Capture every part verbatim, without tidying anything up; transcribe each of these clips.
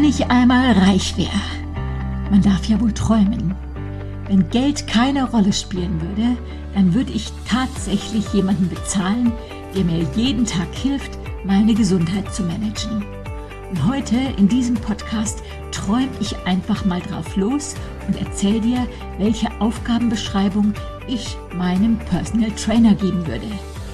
Wenn ich einmal reich wäre, man darf ja wohl träumen. Wenn Geld keine Rolle spielen würde, dann würde ich tatsächlich jemanden bezahlen, der mir jeden Tag hilft, meine Gesundheit zu managen. Und heute in diesem Podcast träume ich einfach mal drauf los und erzähle dir, welche Aufgabenbeschreibung ich meinem Personal Trainer geben würde.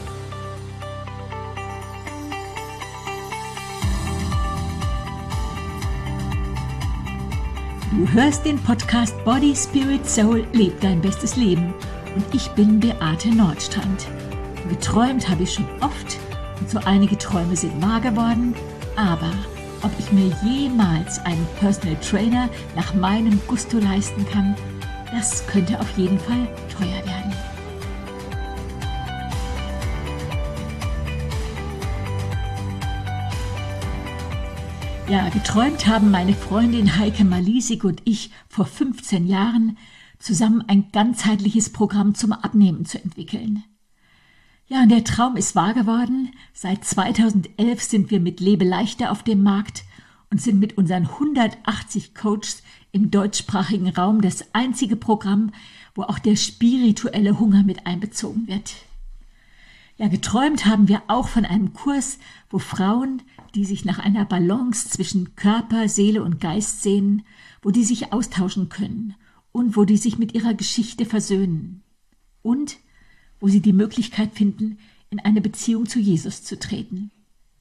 Du hörst den Podcast Body, Spirit, Soul, leb dein bestes Leben. Und ich bin Beate Nordstrand. Geträumt habe ich schon oft und so einige Träume sind wahr geworden. Aber ob ich mir jemals einen Personal Trainer nach meinem Gusto leisten kann, das könnte auf jeden Fall teuer werden. Ja, geträumt haben meine Freundin Heike Malisig und ich vor fünfzehn Jahren, zusammen ein ganzheitliches Programm zum Abnehmen zu entwickeln. Ja, und der Traum ist wahr geworden. Seit zweitausendelf sind wir mit Lebe leichter auf dem Markt und sind mit unseren hundertachtzig Coaches im deutschsprachigen Raum das einzige Programm, wo auch der spirituelle Hunger mit einbezogen wird. Ja, geträumt haben wir auch von einem Kurs, wo Frauen, die sich nach einer Balance zwischen Körper, Seele und Geist sehnen, wo die sich austauschen können und wo die sich mit ihrer Geschichte versöhnen und wo sie die Möglichkeit finden, in eine Beziehung zu Jesus zu treten.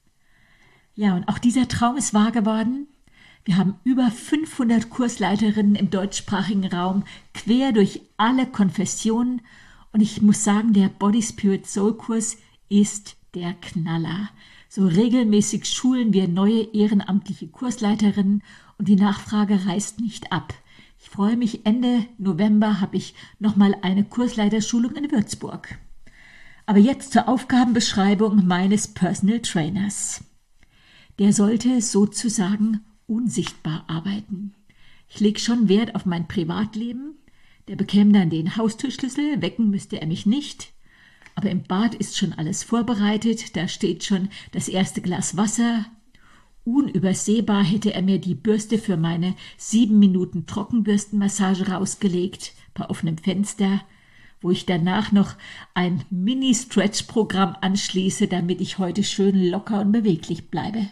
Ja, und auch dieser Traum ist wahr geworden. Wir haben über fünfhundert Kursleiterinnen im deutschsprachigen Raum, quer durch alle Konfessionen. Und ich muss sagen, der Body, Spirit, Soul Kurs ist der Knaller. So regelmäßig schulen wir neue ehrenamtliche Kursleiterinnen und die Nachfrage reißt nicht ab. Ich freue mich, Ende November habe ich nochmal eine Kursleiterschulung in Würzburg. Aber jetzt zur Aufgabenbeschreibung meines Personal Trainers. Der sollte sozusagen unsichtbar arbeiten. Ich lege schon Wert auf mein Privatleben. Der bekäme dann den Haustürschlüssel, wecken müsste er mich nicht. Aber im Bad ist schon alles vorbereitet, da steht schon das erste Glas Wasser. Unübersehbar hätte er mir die Bürste für meine sieben Minuten Trockenbürstenmassage rausgelegt, bei offenem Fenster, wo ich danach noch ein Mini-Stretch-Programm anschließe, damit ich heute schön locker und beweglich bleibe.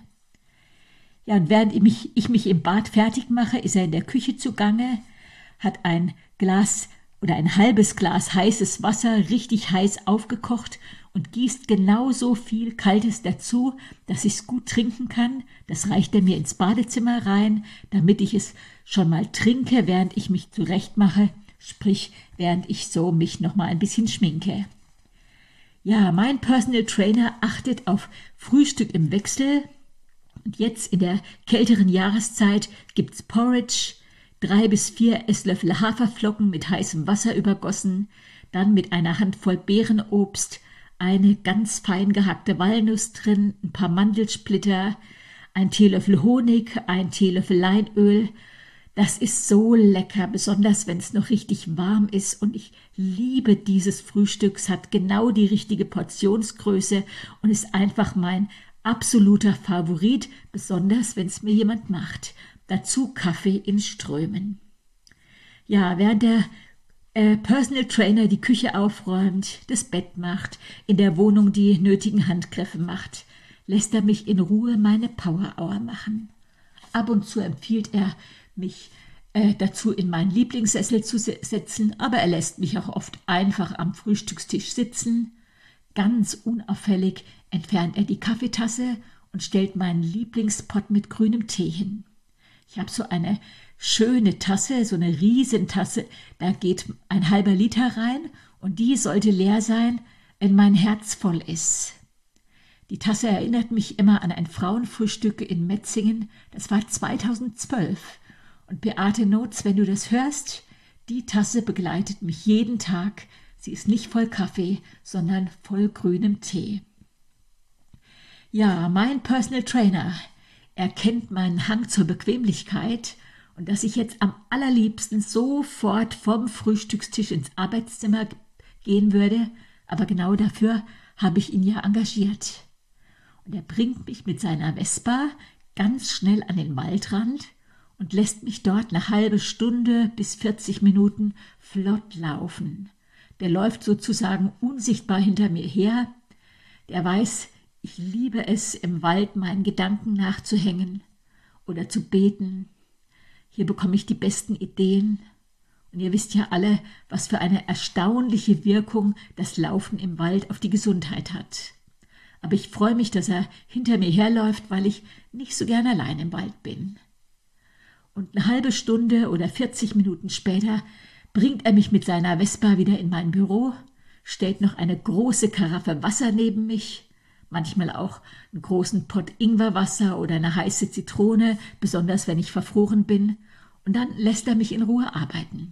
Ja, und während ich mich, ich mich im Bad fertig mache, ist er in der Küche zugange, hat ein Glas oder ein halbes Glas heißes Wasser richtig heiß aufgekocht und gießt genauso viel Kaltes dazu, dass ich es gut trinken kann. Das reicht er mir ins Badezimmer rein, damit ich es schon mal trinke, während ich mich zurechtmache, sprich, während ich so mich noch mal ein bisschen schminke. Ja, mein Personal Trainer achtet auf Frühstück im Wechsel und jetzt in der kälteren Jahreszeit gibt's Porridge, drei bis vier Esslöffel Haferflocken mit heißem Wasser übergossen, dann mit einer Handvoll Beerenobst, eine ganz fein gehackte Walnuss drin, ein paar Mandelsplitter, ein Teelöffel Honig, ein Teelöffel Leinöl. Das ist so lecker, besonders wenn es noch richtig warm ist und ich liebe dieses Frühstück. Es hat genau die richtige Portionsgröße und ist einfach mein absoluter Favorit, besonders wenn es mir jemand macht. Dazu Kaffee in Strömen. Ja, während der äh, Personal Trainer die Küche aufräumt, das Bett macht, in der Wohnung die nötigen Handgriffe macht, lässt er mich in Ruhe meine Power Hour machen. Ab und zu empfiehlt er mich äh, dazu, in meinen Lieblingssessel zu setzen, aber er lässt mich auch oft einfach am Frühstückstisch sitzen. Ganz unauffällig entfernt er die Kaffeetasse und stellt meinen Lieblingspott mit grünem Tee hin. Ich habe so eine schöne Tasse, so eine Riesentasse, da geht ein halber Liter rein und die sollte leer sein, wenn mein Herz voll ist. Die Tasse erinnert mich immer an ein Frauenfrühstück in Metzingen, das war zweitausendzwölf. Und Beate Notes, wenn du das hörst, die Tasse begleitet mich jeden Tag. Sie ist nicht voll Kaffee, sondern voll grünem Tee. Ja, mein Personal Trainer, er kennt meinen Hang zur Bequemlichkeit und dass ich jetzt am allerliebsten sofort vom Frühstückstisch ins Arbeitszimmer gehen würde, aber genau dafür habe ich ihn ja engagiert. Und er bringt mich mit seiner Vespa ganz schnell an den Waldrand und lässt mich dort eine halbe Stunde bis vierzig Minuten flott laufen. Der läuft sozusagen unsichtbar hinter mir her. Der weiß, ich liebe es, im Wald meinen Gedanken nachzuhängen oder zu beten. Hier bekomme ich die besten Ideen. Und ihr wisst ja alle, was für eine erstaunliche Wirkung das Laufen im Wald auf die Gesundheit hat. Aber ich freue mich, dass er hinter mir herläuft, weil ich nicht so gern allein im Wald bin. Und eine halbe Stunde oder vierzig Minuten später bringt er mich mit seiner Vespa wieder in mein Büro, stellt noch eine große Karaffe Wasser neben mich, manchmal auch einen großen Pott Ingwerwasser oder eine heiße Zitrone, besonders wenn ich verfroren bin, und dann lässt er mich in Ruhe arbeiten.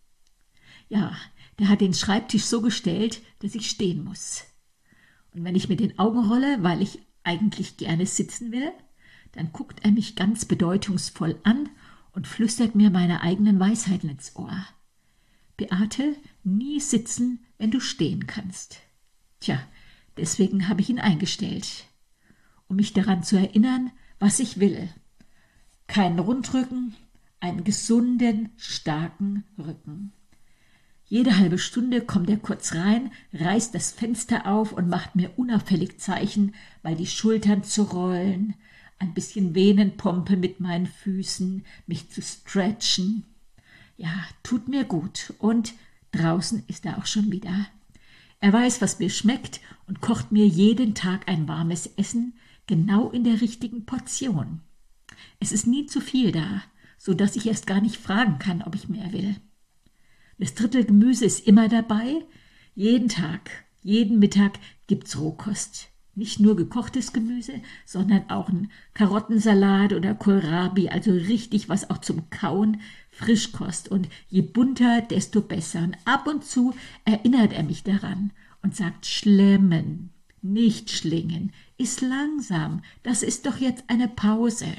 Ja, der hat den Schreibtisch so gestellt, dass ich stehen muss. Und wenn ich mit den Augen rolle, weil ich eigentlich gerne sitzen will, dann guckt er mich ganz bedeutungsvoll an und flüstert mir meine eigenen Weisheiten ins Ohr. Beate, nie sitzen, wenn du stehen kannst. Tja, deswegen habe ich ihn eingestellt, um mich daran zu erinnern, was ich will. Keinen Rundrücken, einen gesunden, starken Rücken. Jede halbe Stunde kommt er kurz rein, reißt das Fenster auf und macht mir unauffällig Zeichen, mal die Schultern zu rollen, ein bisschen Venenpompe mit meinen Füßen, mich zu stretchen. Ja, tut mir gut. Und draußen ist er auch schon wieder. Er weiß, was mir schmeckt und kocht mir jeden Tag ein warmes Essen, genau in der richtigen Portion. Es ist nie zu viel da, so dass ich erst gar nicht fragen kann, ob ich mehr will. Das Drittel Gemüse ist immer dabei. Jeden Tag, jeden Mittag gibt's Rohkost. Nicht nur gekochtes Gemüse, sondern auch ein Karottensalat oder Kohlrabi, also richtig was auch zum Kauen, Frischkost. Und je bunter, desto besser. Und ab und zu erinnert er mich daran und sagt, schlemmen, nicht schlingen, iss langsam, das ist doch jetzt eine Pause.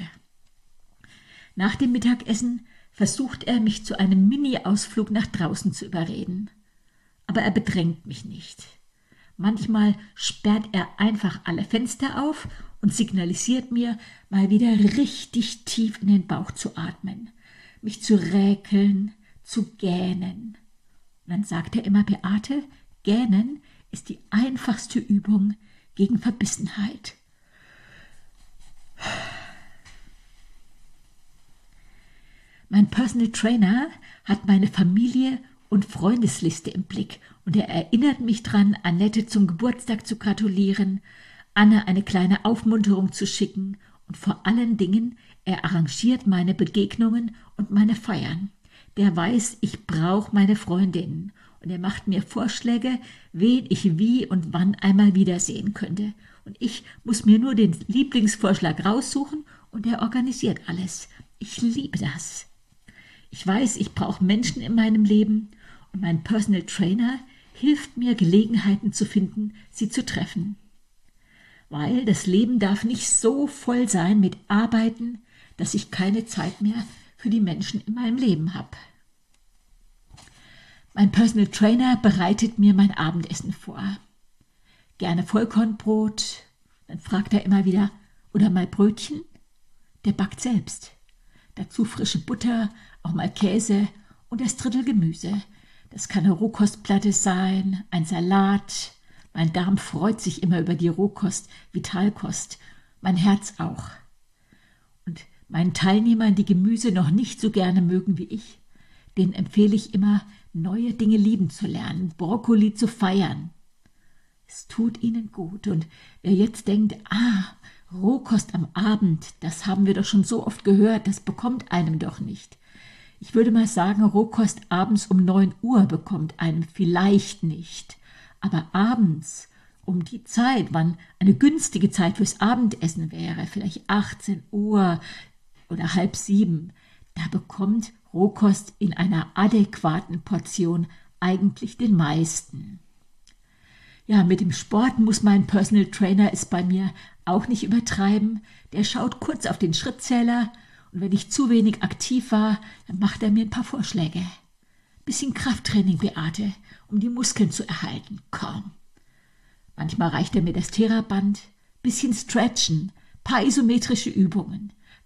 Nach dem Mittagessen versucht er, mich zu einem Mini-Ausflug nach draußen zu überreden. Aber er bedrängt mich nicht. Manchmal sperrt er einfach alle Fenster auf und signalisiert mir, mal wieder richtig tief in den Bauch zu atmen, mich zu räkeln, zu gähnen. Und dann sagt er immer, Beate, gähnen ist die einfachste Übung gegen Verbissenheit. Mein Personal Trainer hat meine Familie und Freundesliste im Blick und er erinnert mich dran, Annette zum Geburtstag zu gratulieren, Anne eine kleine Aufmunterung zu schicken und vor allen Dingen, er arrangiert meine Begegnungen und meine Feiern. Der weiß, ich brauche meine Freundinnen und er macht mir Vorschläge, wen ich wie und wann einmal wiedersehen könnte. Und ich muss mir nur den Lieblingsvorschlag raussuchen und er organisiert alles. Ich liebe das. Ich weiß, ich brauche Menschen in meinem Leben und mein Personal Trainer hilft mir, Gelegenheiten zu finden, sie zu treffen. Weil das Leben darf nicht so voll sein mit Arbeiten, dass ich keine Zeit mehr für die Menschen in meinem Leben habe. Mein Personal Trainer bereitet mir mein Abendessen vor. Gerne Vollkornbrot, dann fragt er immer wieder, oder mal Brötchen? Der backt selbst. Dazu frische Butter, auch mal Käse und das Drittel Gemüse. Das kann eine Rohkostplatte sein, ein Salat. Mein Darm freut sich immer über die Rohkost, Vitalkost, mein Herz auch. Und meinen Teilnehmern, die Gemüse noch nicht so gerne mögen wie ich, denen empfehle ich immer, neue Dinge lieben zu lernen, Brokkoli zu feiern. Es tut ihnen gut. Und wer jetzt denkt, ah, Rohkost am Abend, das haben wir doch schon so oft gehört, das bekommt einem doch nicht. Ich würde mal sagen, Rohkost abends um neun Uhr bekommt einem vielleicht nicht. Aber abends, um die Zeit, wann eine günstige Zeit fürs Abendessen wäre, vielleicht achtzehn Uhr oder halb sieben, da bekommt Rohkost in einer adäquaten Portion eigentlich den meisten. Ja, mit dem Sport muss mein Personal Trainer es bei mir auch nicht übertreiben. Der schaut kurz auf den Schrittzähler und wenn ich zu wenig aktiv war, dann macht er mir ein paar Vorschläge. Bisschen Krafttraining, Beate, um die Muskeln zu erhalten. Komm. Manchmal reicht er mir das Theraband, bisschen Stretchen, paar isometrische Übungen.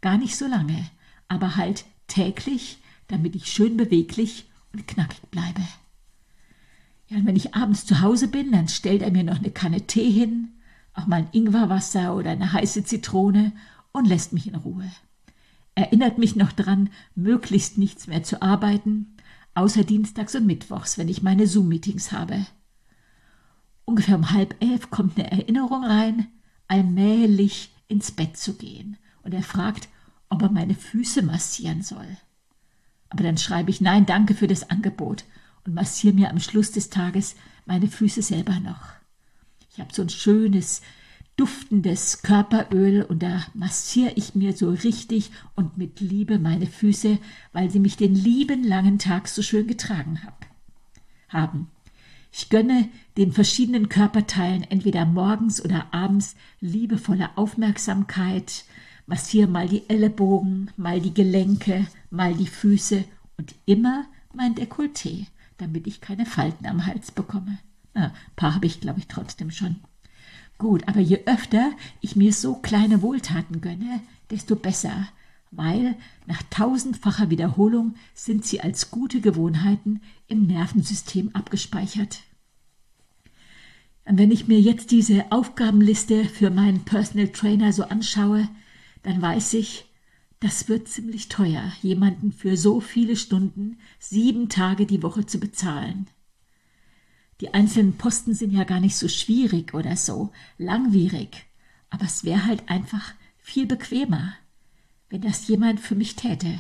Gar nicht so lange, aber halt täglich, damit ich schön beweglich und knackig bleibe. Ja, und wenn ich abends zu Hause bin, dann stellt er mir noch eine Kanne Tee hin, auch mal ein Ingwerwasser oder eine heiße Zitrone und lässt mich in Ruhe. Erinnert mich noch dran, möglichst nichts mehr zu arbeiten, außer dienstags und mittwochs, wenn ich meine Zoom-Meetings habe. Ungefähr um halb elf kommt eine Erinnerung rein, allmählich ins Bett zu gehen. Und er fragt, ob er meine Füße massieren soll. Aber dann schreibe ich, nein, danke für das Angebot und massiere mir am Schluss des Tages meine Füße selber noch. Ich habe so ein schönes, duftendes Körperöl und da massiere ich mir so richtig und mit Liebe meine Füße, weil sie mich den lieben langen Tag so schön getragen hab, haben. Ich gönne den verschiedenen Körperteilen entweder morgens oder abends liebevolle Aufmerksamkeit, massiere mal die Ellenbogen, mal die Gelenke, mal die Füße und immer mein Dekolleté, damit ich keine Falten am Hals bekomme. Na, ein paar habe ich, glaube ich, trotzdem schon. Gut, aber je öfter ich mir so kleine Wohltaten gönne, desto besser, weil nach tausendfacher Wiederholung sind sie als gute Gewohnheiten im Nervensystem abgespeichert. Und wenn ich mir jetzt diese Aufgabenliste für meinen Personal Trainer so anschaue, dann weiß ich, das wird ziemlich teuer, jemanden für so viele Stunden, sieben Tage die Woche zu bezahlen. Die einzelnen Posten sind ja gar nicht so schwierig oder so langwierig, aber es wäre halt einfach viel bequemer, wenn das jemand für mich täte.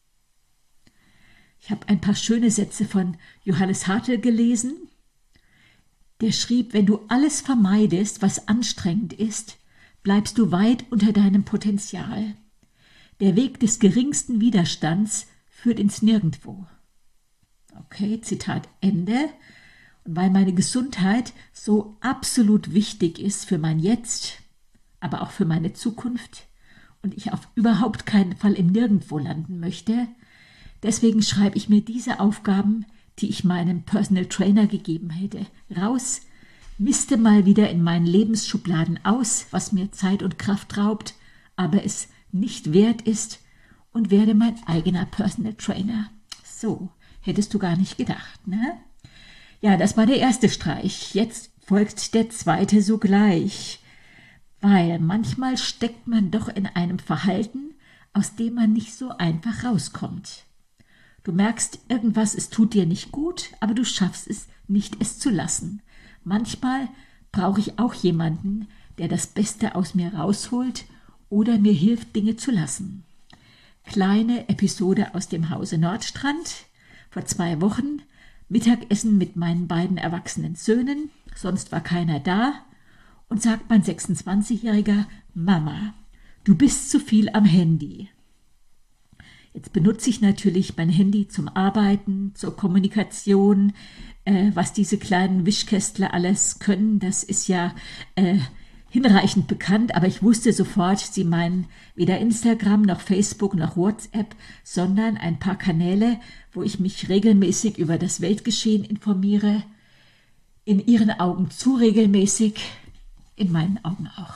Ich habe ein paar schöne Sätze von Johannes Hartl gelesen. Der schrieb, wenn du alles vermeidest, was anstrengend ist, bleibst du weit unter deinem Potenzial. Der Weg des geringsten Widerstands führt ins Nirgendwo. Okay, Zitat Ende. Und weil meine Gesundheit so absolut wichtig ist für mein Jetzt, aber auch für meine Zukunft und ich auf überhaupt keinen Fall im Nirgendwo landen möchte, deswegen schreibe ich mir diese Aufgaben, die ich meinem Personal Trainer gegeben hätte, raus, misste mal wieder in meinen Lebensschubladen aus, was mir Zeit und Kraft raubt, aber es nicht wert ist und werde mein eigener Personal Trainer. So, hättest du gar nicht gedacht, ne? Ja, das war der erste Streich. Jetzt folgt der zweite sogleich. Weil manchmal steckt man doch in einem Verhalten, aus dem man nicht so einfach rauskommt. Du merkst irgendwas, es tut dir nicht gut, aber du schaffst es nicht, es zu lassen. Manchmal brauche ich auch jemanden, der das Beste aus mir rausholt oder mir hilft, Dinge zu lassen. Kleine Episode aus dem Hause Nordstrand. Vor zwei Wochen Mittagessen mit meinen beiden erwachsenen Söhnen, sonst war keiner da, und sagt mein sechsundzwanzigjähriger, Mama, du bist zu viel am Handy. Jetzt benutze ich natürlich mein Handy zum Arbeiten, zur Kommunikation, äh, was diese kleinen Wischkästler alles können, das ist ja äh, hinreichend bekannt, aber ich wusste sofort, sie meinen weder Instagram noch Facebook noch WhatsApp, sondern ein paar Kanäle, wo ich mich regelmäßig über das Weltgeschehen informiere, in ihren Augen zu regelmäßig, in meinen Augen auch.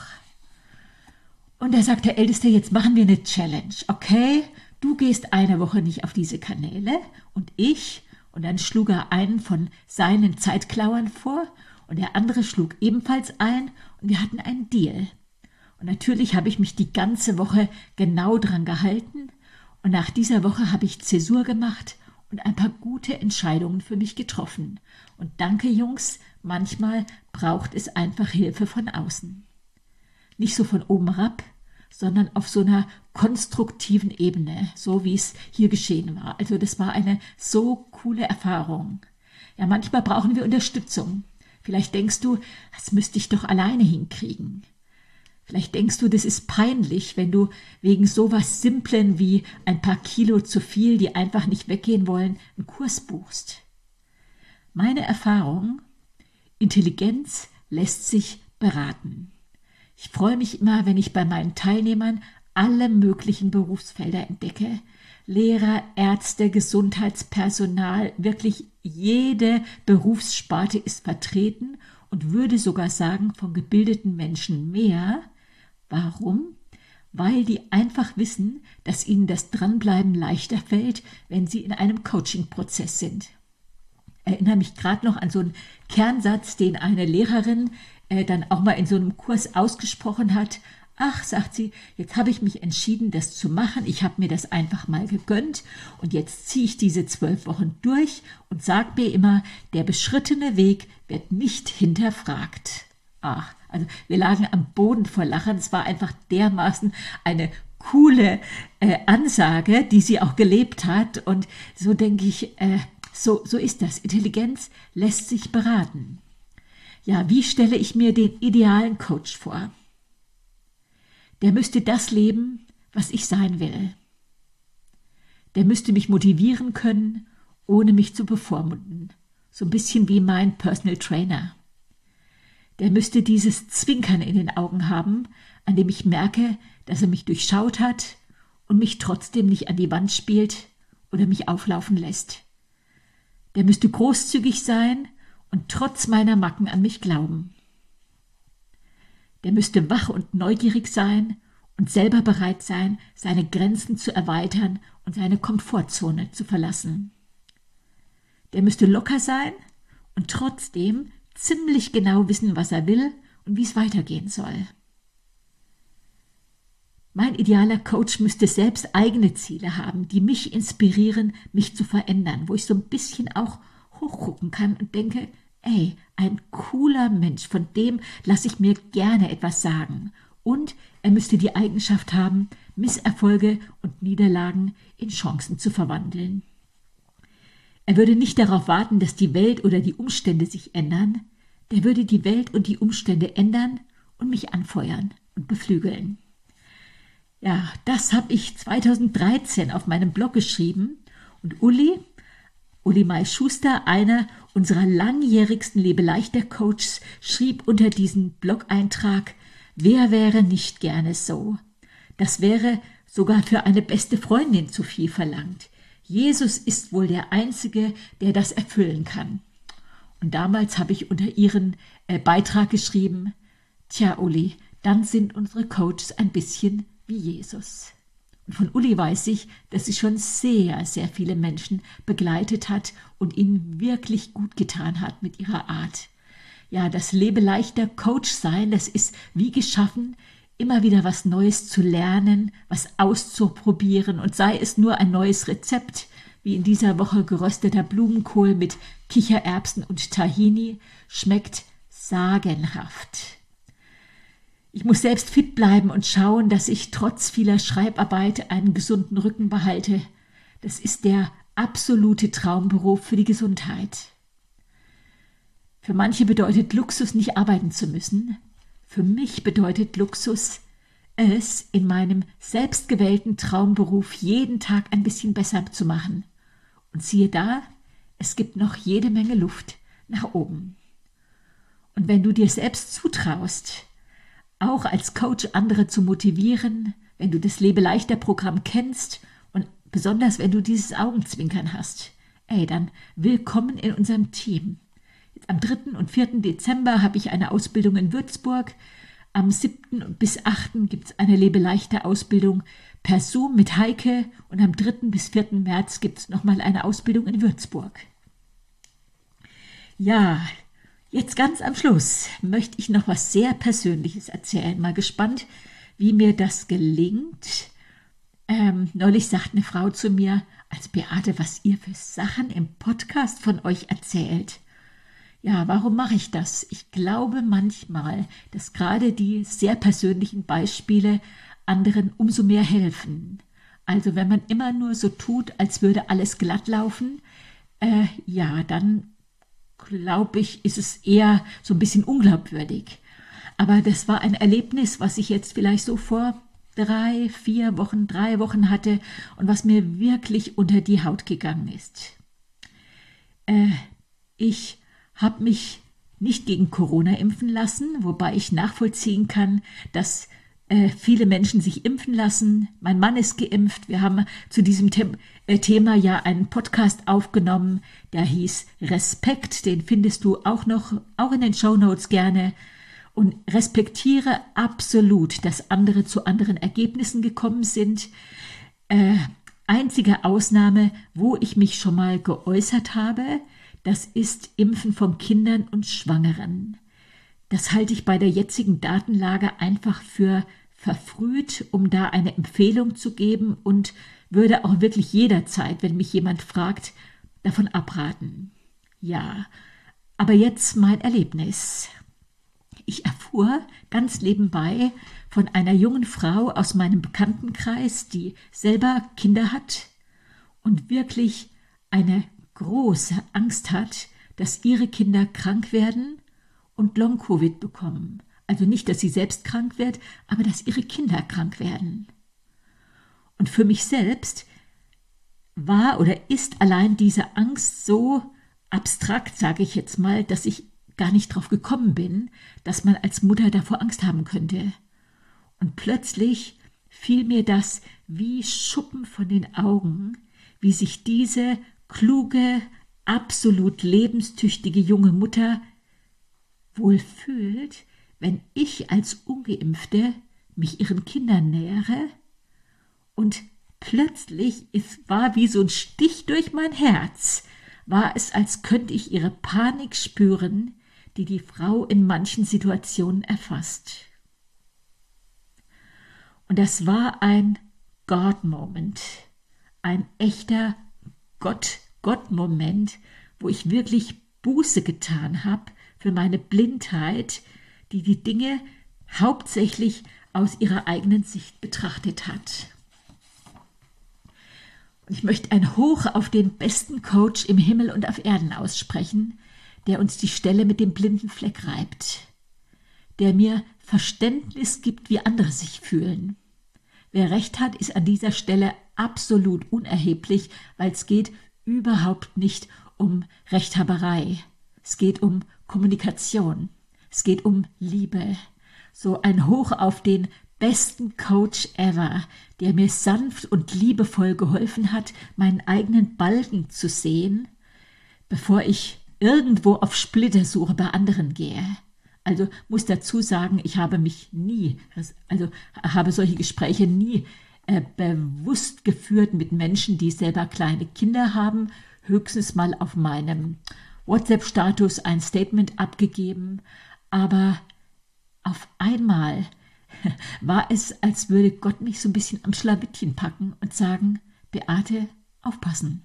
Und da sagt der Älteste, jetzt machen wir eine Challenge, okay? Du gehst eine Woche nicht auf diese Kanäle und ich, und dann schlug er einen von seinen Zeitklauern vor und der andere schlug ebenfalls ein und wir hatten einen Deal. Und natürlich habe ich mich die ganze Woche genau dran gehalten und nach dieser Woche habe ich Zäsur gemacht und ein paar gute Entscheidungen für mich getroffen. Und danke, Jungs, manchmal braucht es einfach Hilfe von außen. Nicht so von oben herab, sondern auf so einer konstruktiven Ebene, so wie es hier geschehen war. Also das war eine so coole Erfahrung. Ja, manchmal brauchen wir Unterstützung. Vielleicht denkst du, das müsste ich doch alleine hinkriegen. Vielleicht denkst du, das ist peinlich, wenn du wegen sowas Simplen wie ein paar Kilo zu viel, die einfach nicht weggehen wollen, einen Kurs buchst. Meine Erfahrung, Intelligenz lässt sich beraten. Ich freue mich immer, wenn ich bei meinen Teilnehmern alle möglichen Berufsfelder entdecke. Lehrer, Ärzte, Gesundheitspersonal, wirklich jede Berufssparte ist vertreten und würde sogar sagen, von gebildeten Menschen mehr. Warum? weil die einfach wissen, dass ihnen das Dranbleiben leichter fällt, wenn sie in einem Coaching-Prozess sind. Ich erinnere mich gerade noch an so einen Kernsatz, den eine Lehrerin äh, dann auch mal in so einem Kurs ausgesprochen hat. Ach, sagt sie, jetzt habe ich mich entschieden, das zu machen. Ich habe mir das einfach mal gegönnt und jetzt ziehe ich diese zwölf Wochen durch und sage mir immer, der beschrittene Weg wird nicht hinterfragt. Ach, also wir lagen am Boden vor Lachen. Es war einfach dermaßen eine coole äh, Ansage, die sie auch gelebt hat. Und so denke ich, äh, so, so ist das. Intelligenz lässt sich beraten. Ja, wie stelle ich mir den idealen Coach vor? Der müsste das leben, was ich sein will. Der müsste mich motivieren können, ohne mich zu bevormunden. So ein bisschen wie mein Personal Trainer. Der müsste dieses Zwinkern in den Augen haben, an dem ich merke, dass er mich durchschaut hat und mich trotzdem nicht an die Wand spielt oder mich auflaufen lässt. Der müsste großzügig sein und trotz meiner Macken an mich glauben. Der müsste wach und neugierig sein und selber bereit sein, seine Grenzen zu erweitern und seine Komfortzone zu verlassen. Der müsste locker sein und trotzdem ziemlich genau wissen, was er will und wie es weitergehen soll. Mein idealer Coach müsste selbst eigene Ziele haben, die mich inspirieren, mich zu verändern, wo ich so ein bisschen auch hochgucken kann und denke, ey, ein cooler Mensch, von dem lasse ich mir gerne etwas sagen. Und er müsste die Eigenschaft haben, Misserfolge und Niederlagen in Chancen zu verwandeln. Er würde nicht darauf warten, dass die Welt oder die Umstände sich ändern. Der würde die Welt und die Umstände ändern und mich anfeuern und beflügeln. Ja, das habe ich zweitausenddreizehn auf meinem Blog geschrieben. Und Uli, Uli Mai-Schuster, einer unserer langjährigsten Lebeleichter-Coaches, schrieb unter diesen Blog-Eintrag, wer wäre nicht gerne so? Das wäre sogar für eine beste Freundin zu viel verlangt. Jesus ist wohl der Einzige, der das erfüllen kann. Und damals habe ich unter ihren äh, Beitrag geschrieben, tja Uli, dann sind unsere Coaches ein bisschen wie Jesus. Und von Uli weiß ich, dass sie schon sehr, sehr viele Menschen begleitet hat und ihnen wirklich gut getan hat mit ihrer Art. Ja, das Lebeleichter Coach sein, das ist wie geschaffen, immer wieder was Neues zu lernen, was auszuprobieren und sei es nur ein neues Rezept, wie in dieser Woche gerösteter Blumenkohl mit Kichererbsen und Tahini, schmeckt sagenhaft. Ich muss selbst fit bleiben und schauen, dass ich trotz vieler Schreibarbeit einen gesunden Rücken behalte. Das ist der absolute Traumberuf für die Gesundheit. Für manche bedeutet Luxus, nicht arbeiten zu müssen. Für mich bedeutet Luxus, es in meinem selbstgewählten Traumberuf jeden Tag ein bisschen besser zu machen. Und siehe da, es gibt noch jede Menge Luft nach oben. Und wenn du dir selbst zutraust, auch als Coach andere zu motivieren, wenn du das Lebeleichter-Programm kennst und besonders wenn du dieses Augenzwinkern hast, ey, dann willkommen in unserem Team. Jetzt am dritten und vierten Dezember habe ich eine Ausbildung in Würzburg. Am siebten bis achten gibt es eine Lebeleichter-Ausbildung per Zoom mit Heike und am dritten bis vierten März gibt es nochmal eine Ausbildung in Würzburg. Ja, jetzt ganz am Schluss möchte ich noch was sehr Persönliches erzählen. Mal gespannt, wie mir das gelingt. Ähm, neulich sagt eine Frau zu mir, als Beate, was ihr für Sachen im Podcast von euch erzählt. Ja, warum mache ich das? Ich glaube manchmal, dass gerade die sehr persönlichen Beispiele anderen umso mehr helfen. Also wenn man immer nur so tut, als würde alles glatt laufen, äh, ja, dann glaube ich, ist es eher so ein bisschen unglaubwürdig. Aber das war ein Erlebnis, was ich jetzt vielleicht so vor drei, vier Wochen, drei Wochen hatte und was mir wirklich unter die Haut gegangen ist. Äh, ich habe mich nicht gegen Corona impfen lassen, wobei ich nachvollziehen kann, dass äh, viele Menschen sich impfen lassen. Mein Mann ist geimpft. Wir haben zu diesem The- äh, Thema ja einen Podcast aufgenommen, der hieß Respekt. Den findest du auch noch, auch in den Shownotes gerne. und respektiere absolut, dass andere zu anderen Ergebnissen gekommen sind. Äh, einzige Ausnahme, wo ich mich schon mal geäußert habe, das ist Impfen von Kindern und Schwangeren. Das halte ich bei der jetzigen Datenlage einfach für verfrüht, um da eine Empfehlung zu geben und würde auch wirklich jederzeit, wenn mich jemand fragt, davon abraten. Ja, aber jetzt mein Erlebnis. Ich erfuhr ganz nebenbei von einer jungen Frau aus meinem Bekanntenkreis, die selber Kinder hat und wirklich eine große Angst hat, dass ihre Kinder krank werden und Long-Covid bekommen. Also nicht, dass sie selbst krank wird, aber dass ihre Kinder krank werden. Und für mich selbst war oder ist allein diese Angst so abstrakt, sage ich jetzt mal, dass ich gar nicht drauf gekommen bin, dass man als Mutter davor Angst haben könnte. Und plötzlich fiel mir das wie Schuppen von den Augen, wie sich diese kluge, absolut lebenstüchtige junge Mutter wohl fühlt, wenn ich als Ungeimpfte mich ihren Kindern nähere. Und plötzlich, es war wie so ein Stich durch mein Herz, war es, als könnte ich ihre Panik spüren, die die Frau in manchen Situationen erfasst. Und das war ein God-Moment, ein echter Gott-Gott-Moment, wo ich wirklich Buße getan habe für meine Blindheit, die die Dinge hauptsächlich aus ihrer eigenen Sicht betrachtet hat. Und ich möchte ein Hoch auf den besten Coach im Himmel und auf Erden aussprechen, der uns die Stelle mit dem blinden Fleck reibt, der mir Verständnis gibt, wie andere sich fühlen. Wer recht hat, ist an dieser Stelle absolut unerheblich, weil es geht überhaupt nicht um Rechthaberei. Es geht um Kommunikation. Es geht um Liebe. So ein Hoch auf den besten Coach ever, der mir sanft und liebevoll geholfen hat, meinen eigenen Balken zu sehen, bevor ich irgendwo auf Splittersuche bei anderen gehe. Also muss dazu sagen, ich habe mich nie, also habe solche Gespräche nie äh, bewusst geführt mit Menschen, die selber kleine Kinder haben, höchstens mal auf meinem WhatsApp-Status ein Statement abgegeben, aber auf einmal war es, als würde Gott mich so ein bisschen am Schlawittchen packen und sagen, Beate, aufpassen.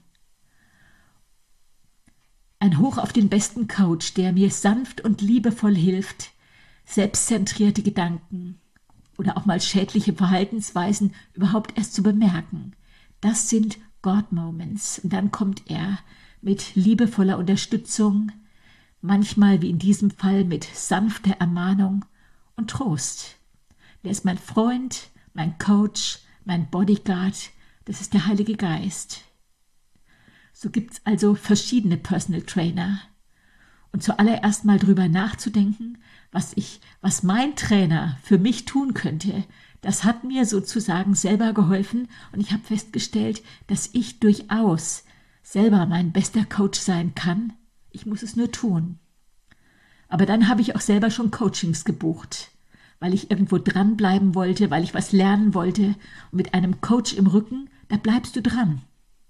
Ein Hoch auf den besten Coach, der mir sanft und liebevoll hilft, selbstzentrierte Gedanken oder auch mal schädliche Verhaltensweisen überhaupt erst zu bemerken. Das sind God-Moments. Und dann kommt er mit liebevoller Unterstützung, manchmal wie in diesem Fall mit sanfter Ermahnung und Trost. Der ist mein Freund, mein Coach, mein Bodyguard, das ist der Heilige Geist. So gibt es also verschiedene Personal Trainer. Und zuallererst mal drüber nachzudenken, was ich, was mein Trainer für mich tun könnte, das hat mir sozusagen selber geholfen und ich habe festgestellt, dass ich durchaus selber mein bester Coach sein kann. Ich muss es nur tun. Aber dann habe ich auch selber schon Coachings gebucht, weil ich irgendwo dranbleiben wollte, weil ich was lernen wollte. Und mit einem Coach im Rücken, da bleibst du dran.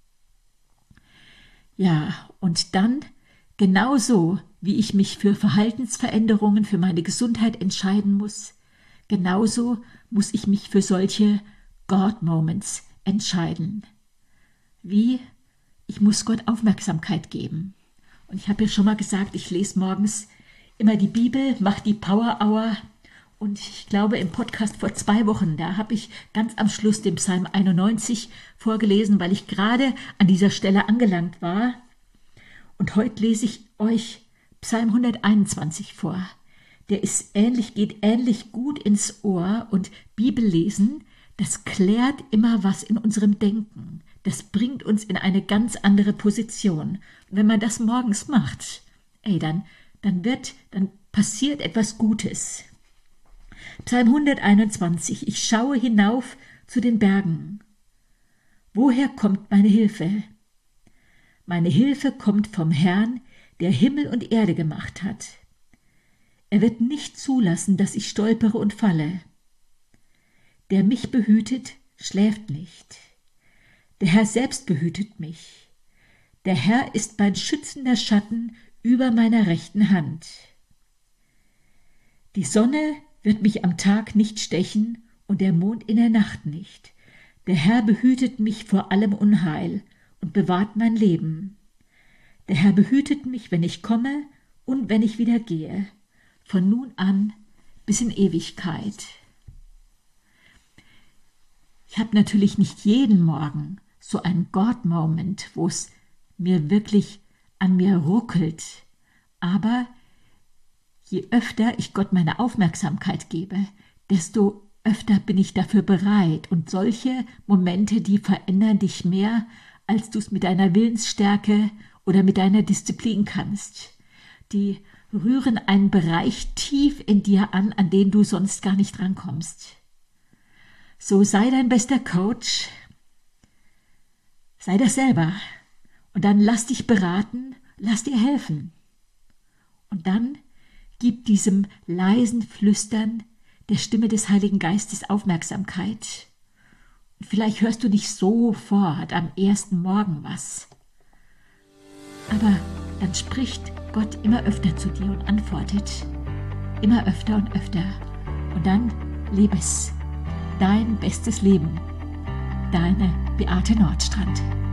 Ja, und dann, genauso wie ich mich für Verhaltensveränderungen, für meine Gesundheit entscheiden muss, genauso muss ich mich für solche God-Moments entscheiden. Wie? Ich muss Gott Aufmerksamkeit geben. Und ich habe ja schon mal gesagt, ich lese morgens immer die Bibel, mache die Power Hour. Und ich glaube, im Podcast vor zwei Wochen, da habe ich ganz am Schluss den Psalm einundneunzig vorgelesen, weil ich gerade an dieser Stelle angelangt war. Und heute lese ich euch Psalm hunderteinundzwanzig vor. Der ist ähnlich, geht ähnlich gut ins Ohr und Bibellesen, das klärt immer was in unserem Denken. Das bringt uns in eine ganz andere Position. Und wenn man das morgens macht, ey, dann, dann wird, dann passiert etwas Gutes. Psalm hunderteinundzwanzig. Ich schaue hinauf zu den Bergen. Woher kommt meine Hilfe? Meine Hilfe kommt vom Herrn, der Himmel und Erde gemacht hat. Er wird nicht zulassen, dass ich stolpere und falle. Der mich behütet, schläft nicht. Der Herr selbst behütet mich. Der Herr ist mein schützender Schatten über meiner rechten Hand. Die Sonne wird mich am Tag nicht stechen und der Mond in der Nacht nicht. Der Herr behütet mich vor allem Unheil und bewahrt mein Leben. Der Herr behütet mich, wenn ich komme und wenn ich wieder gehe, von nun an bis in Ewigkeit. Ich habe natürlich nicht jeden Morgen so einen God-Moment, wo es mir wirklich an mir ruckelt, aber je öfter ich Gott meine Aufmerksamkeit gebe, desto öfter bin ich dafür bereit. Und solche Momente, die verändern dich mehr, als du es mit deiner Willensstärke oder mit deiner Disziplin kannst. Die rühren einen Bereich tief in dir an, an den du sonst gar nicht rankommst. So sei dein bester Coach, sei das selber. Und dann lass dich beraten, lass dir helfen. Und dann gib diesem leisen Flüstern der Stimme des Heiligen Geistes Aufmerksamkeit. Und vielleicht hörst du nicht sofort am ersten Morgen was. Aber dann spricht Gott immer öfter zu dir und antwortet immer öfter und öfter. Und dann lebe es, dein bestes Leben. Deine Beate Nordstrand.